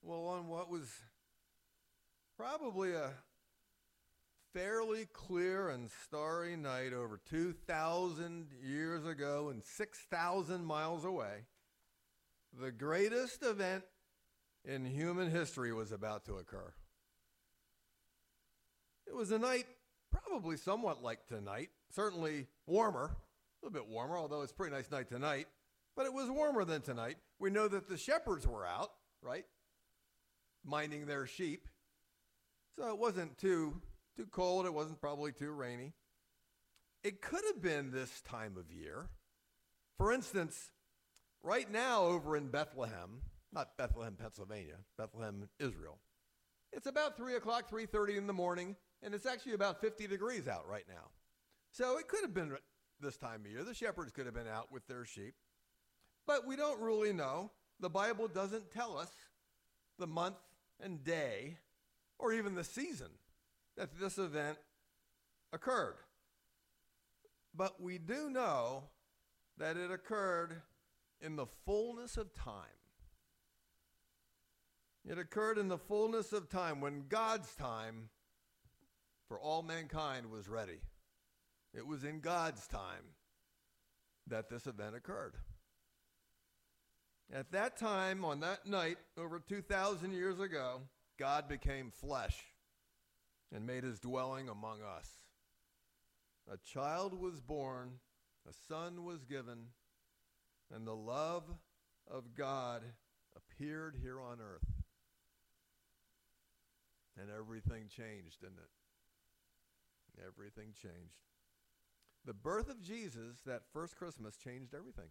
Well, on what was probably a fairly clear and starry night over 2,000 years ago and 6,000 miles away, the greatest event in human history was about to occur. It was a night probably somewhat like tonight, certainly warmer, a little bit warmer, although it's a pretty nice night tonight, but it was warmer than tonight. We know that the shepherds were out, right, minding their sheep, so it wasn't too cold. It wasn't probably too rainy. It could have been this time of year. For instance, right now over in Bethlehem, not Bethlehem, Pennsylvania, Bethlehem, Israel, it's about 3 o'clock, 3:30 in the morning, and it's actually about 50 degrees out right now. So it could have been this time of year. The shepherds could have been out with their sheep. But we don't really know. The Bible doesn't tell us the month and day or even the season that this event occurred. But we do know that it occurred in the fullness of time. It occurred in the fullness of time when God's time for all mankind was ready. It was in God's time that this event occurred. At that time, on that night, over 2,000 years ago, God became flesh and made his dwelling among us. A child was born, a son was given, and the love of God appeared here on earth. And everything changed, didn't it? Everything changed. The birth of Jesus, that first Christmas, changed everything.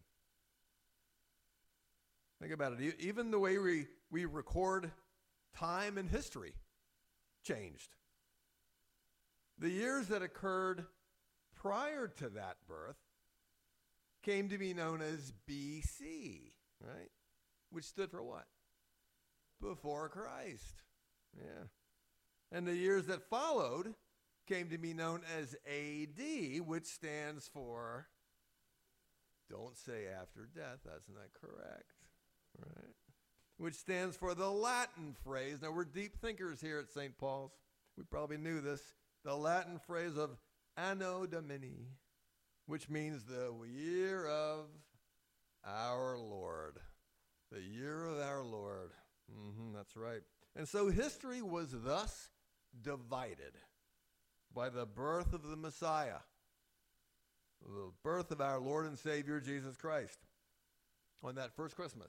Think about it. Even the way we record time and history changed. The years that occurred prior to that birth came to be known as BC, right? Which stood for what? Before Christ. Yeah. And the years that followed came to be known as AD, which stands for, don't say after death, that's not correct, right? Which stands for the Latin phrase. Now, we're deep thinkers here at St. Paul's. We probably knew this. The Latin phrase of Anno Domini, which means the year of our Lord. The year of our Lord. That's right. And so history was thus divided by the birth of the Messiah, the birth of our Lord and Savior Jesus Christ on that first Christmas.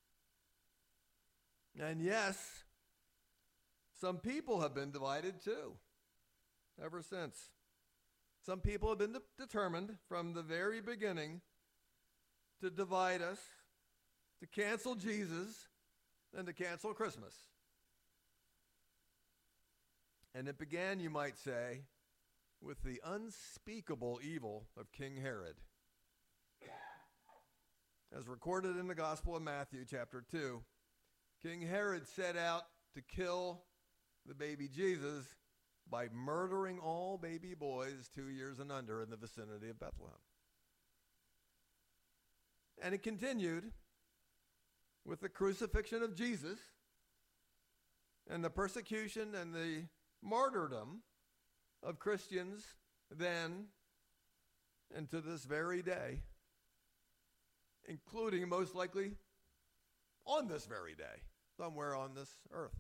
And yes, some people have been divided too, ever since. Some people have been determined from the very beginning to divide us, to cancel Jesus, and to cancel Christmas. And it began, you might say, with the unspeakable evil of King Herod. As recorded in the Gospel of Matthew, chapter 2, King Herod set out to kill the baby Jesus by murdering all baby boys 2 years and under in the vicinity of Bethlehem. And it continued with the crucifixion of Jesus and the persecution and the martyrdom of Christians then and to this very day, including most likely on this very day, somewhere on this earth.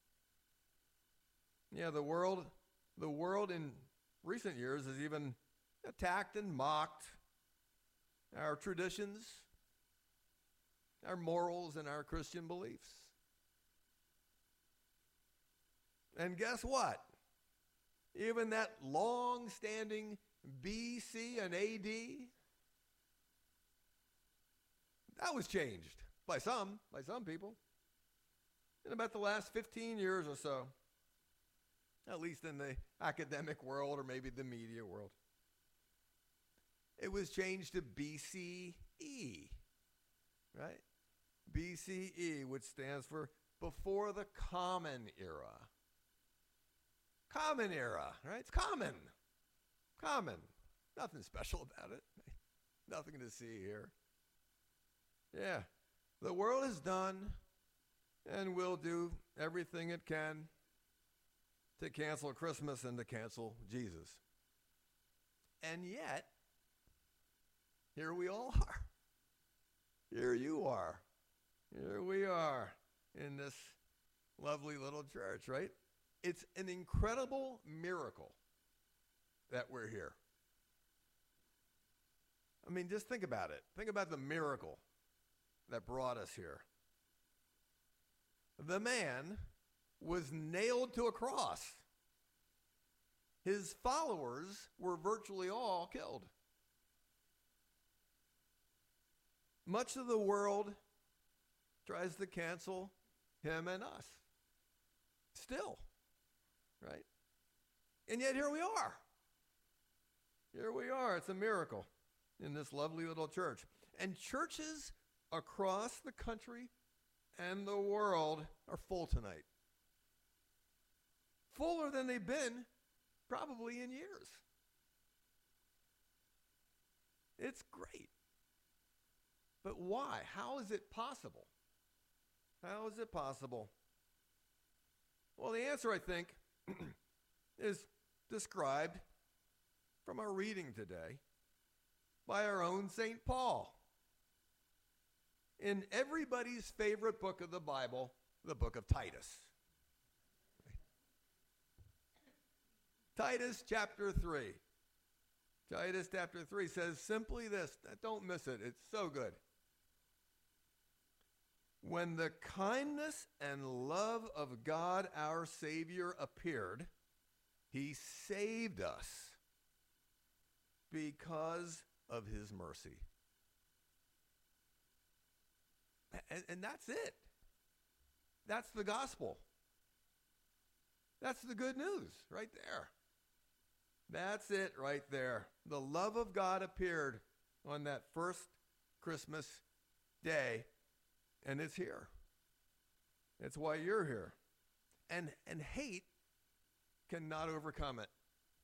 Yeah, the world in recent years has even attacked and mocked our traditions, our morals, and our Christian beliefs. And guess what? Even that long-standing BC and AD, that was changed by some people in about the last 15 years or so, at least in the academic world or maybe the media world. It was changed to BCE, right? BCE, which stands for before the Common Era. Common Era, right? It's common. Common. Nothing special about it. Nothing to see here. Yeah. The world has done and will do everything it can to cancel Christmas and to cancel Jesus. And yet, here we all are. Here you are. Here we are in this lovely little church, right? It's an incredible miracle that we're here. I mean, just think about it. Think about the miracle that brought us here. The man was nailed to a cross. His followers were virtually all killed. Much of the world tries to cancel him and us. Still, right? And yet here we are. Here we are. It's a miracle in this lovely little church. And churches across the country and the world are full tonight. Fuller than they've been probably in years. It's great. But why? How is it possible? How is it possible? Well, the answer, I think, is described from our reading today by our own St. Paul. In everybody's favorite book of the Bible, the book of Titus. Titus chapter 3. Titus chapter 3 says simply this. Don't miss it. It's so good. When the kindness and love of God our Savior appeared, he saved us because of his mercy. And that's it. That's the gospel. That's the good news right there. That's it right there. The love of God appeared on that first Christmas day, and it's here. It's why you're here. And hate cannot overcome it.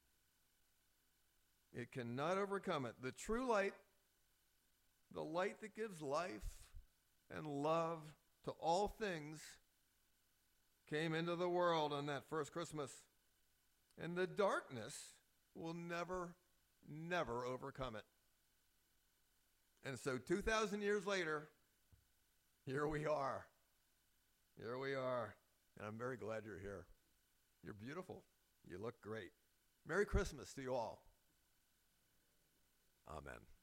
It cannot overcome it. The true light, the light that gives life and love to all things, came into the world on that first Christmas. And the darkness will never, never overcome it. And so 2,000 years later, here we are. Here we are. And I'm very glad you're here. You're beautiful. You look great. Merry Christmas to you all. Amen.